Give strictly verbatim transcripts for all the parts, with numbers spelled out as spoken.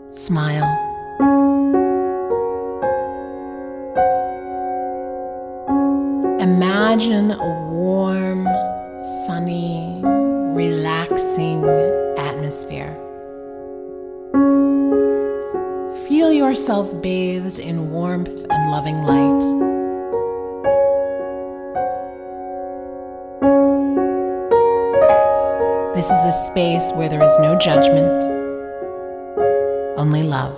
Smile. Imagine a warm, sunny, relaxing atmosphere. Feel yourself bathed in warmth and loving light. This is a space where there is no judgment, only love.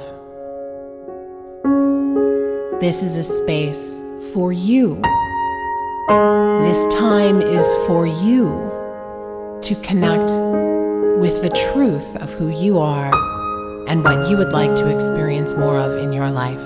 This is a space for you. This time is for you to connect with the truth of who you are and what you would like to experience more of in your life.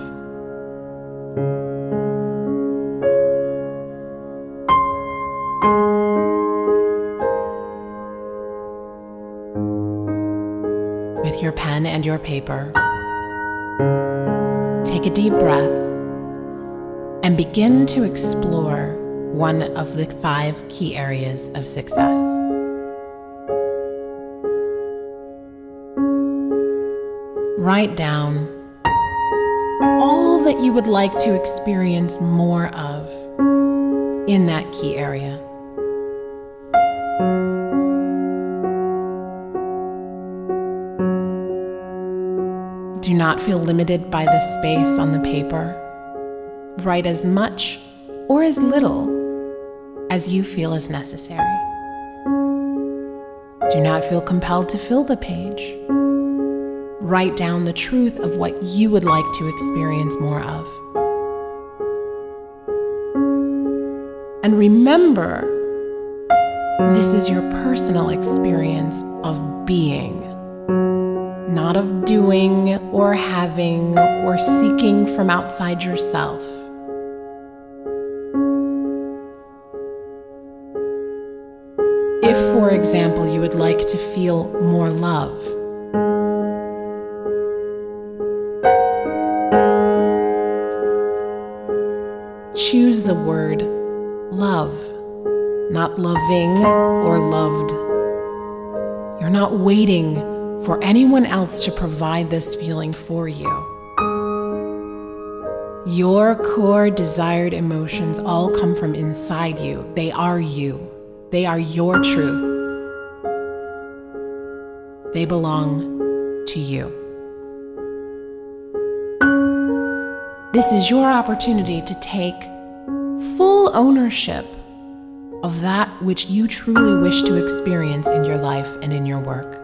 With your pen and your paper, take a deep breath and begin to explore one of the five key areas of success. Write down all that you would like to experience more of in that key area. Do not feel limited by the space on the paper. Write as much or as little as you feel is necessary. Do not feel compelled to fill the page. Write down the truth of what you would like to experience more of. And remember, this is your personal experience of being, not of doing or having or seeking from outside yourself. If, for example, you would like to feel more love, choose the word love, not loving or loved. You're not waiting for anyone else to provide this feeling for you. Your core desired emotions all come from inside you. They are you. They are your truth. They belong to you. This is your opportunity to take full ownership of that which you truly wish to experience in your life and in your work.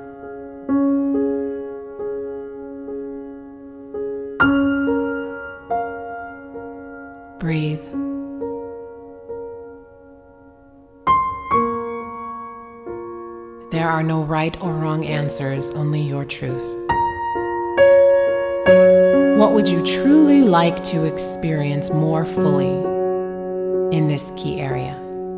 Breathe. There are no right or wrong answers, only your truth. What would you truly like to experience more fully in this key area?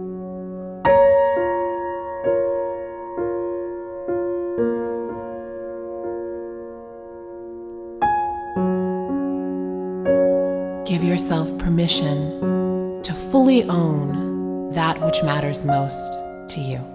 Give yourself permission to fully own that which matters most to you.